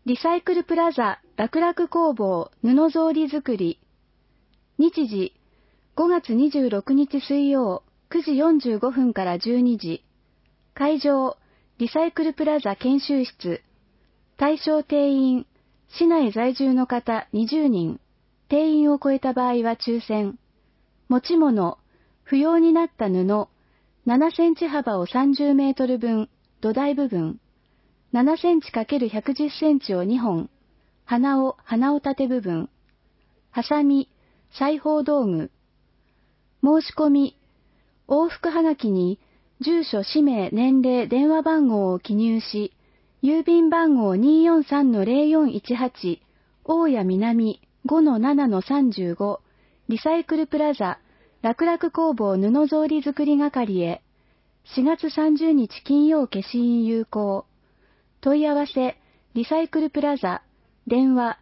リサイクルプラザ楽々工房布草履作り。日時5月26日水曜9時45分から12時。会場リサイクルプラザ研修室。対象定員市内在住の方20人。定員を超えた場合は抽選。持ち物不要になった布7センチ幅を30メートル分土台部分7センチ ×110 センチを2本鼻緒立て部分ハサミ裁縫道具申し込み往復はがきに住所氏名年齢電話番号を記入し郵便番号 243-0418 大谷南 5-7-35 リサイクルプラザ楽々工房布草履作り係へ4月30日金曜消印有効問い合わせリサイクルプラザ電話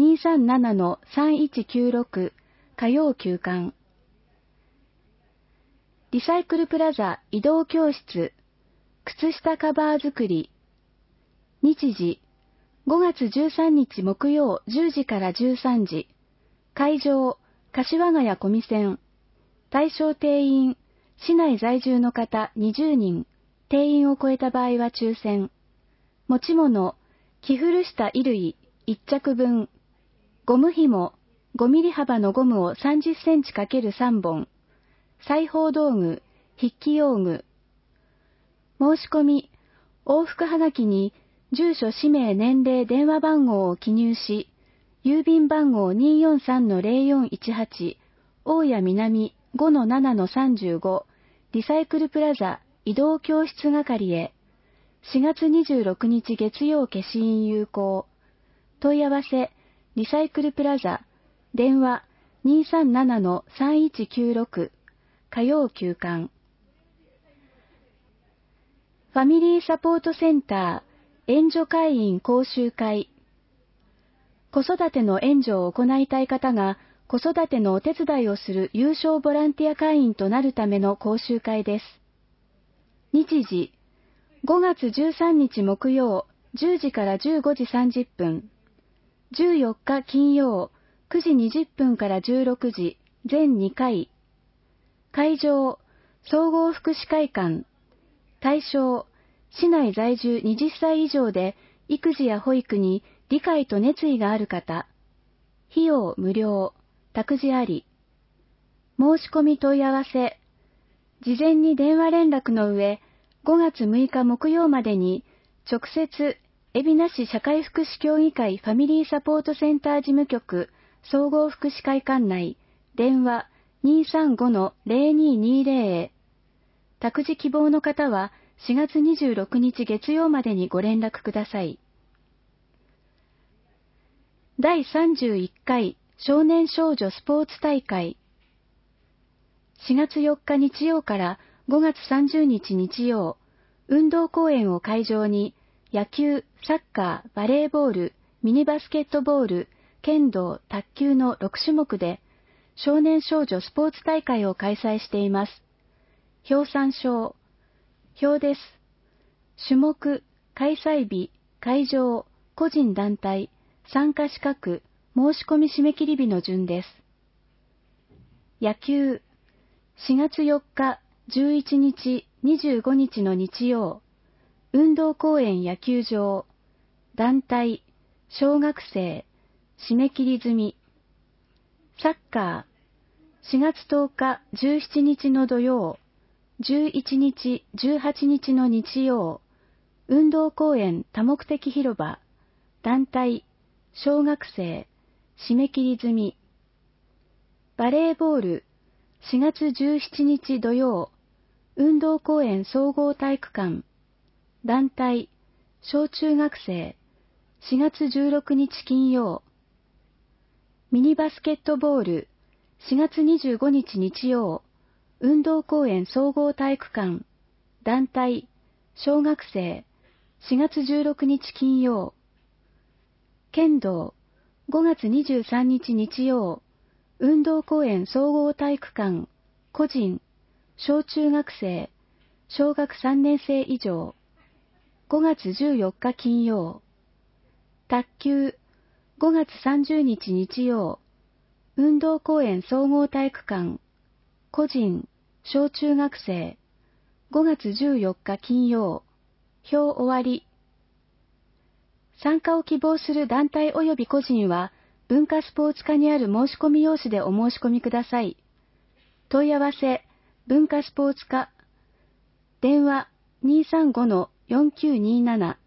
237-3196 火曜休館リサイクルプラザ移動教室靴下カバー作り日時5月13日木曜10時から13時会場柏ヶ谷小見線対象定員市内在住の方20人定員を超えた場合は抽選持ち物着古した衣類1着分ゴム紐5ミリ幅のゴムを30センチ ×3 本裁縫道具筆記用具申し込み往復はがきに住所氏名年齢電話番号を記入し郵便番号 243-0418 大谷南 5-7-35 リサイクルプラザ移動教室係へ4月26日月曜消印有効問い合わせリサイクルプラザ電話 237-3196 火曜休館ファミリーサポートセンター援助会員講習会子育ての援助を行いたい方が子育てのお手伝いをする有償ボランティア会員となるための講習会です。日時5月13日木曜10時から15時30分14日金曜9時20分から16時全2回会場総合福祉会館対象市内在住20歳以上で育児や保育に理解と熱意がある方費用無料託児あり申し込み問い合わせ事前に電話連絡の上5月6日木曜までに直接海老名市社会福祉協議会ファミリーサポートセンター事務局総合福祉会館内電話 235-0220 へ託児希望の方は4月26日月曜までにご連絡ください。第31回少年少女スポーツ大会4月4日日曜から5月30日日曜運動公園を会場に野球、サッカー、バレーボール、ミニバスケットボール、剣道、卓球の6種目で少年少女スポーツ大会を開催しています。表参照。表です。種目、開催日、会場、個人団体、参加資格、申し込み締め切り日の順です。野球、4月4日、11日、25日の日曜、運動公園野球場、団体、小学生、締め切り済み。サッカー、4月10日、17日の土曜、11日、18日の日曜、運動公園多目的広場、団体、小学生、締め切り済み。バレーボール、4月17日土曜、運動公園総合体育館、団体、小中学生、4月16日金曜。ミニバスケットボール、4月25日日曜、運動公園総合体育館、団体、小学生、4月16日金曜。剣道、5月23日日曜、運動公園総合体育館、個人、小中学生、小学3年生以上。5月14日金曜。 卓球、5月30日日曜、運動公園総合体育館、個人、小中学生、5月14日金曜、表終わり。参加を希望する団体及び個人は、文化スポーツ課にある申し込み用紙でお申し込みください。問い合わせ、文化スポーツ課。電話 235-4927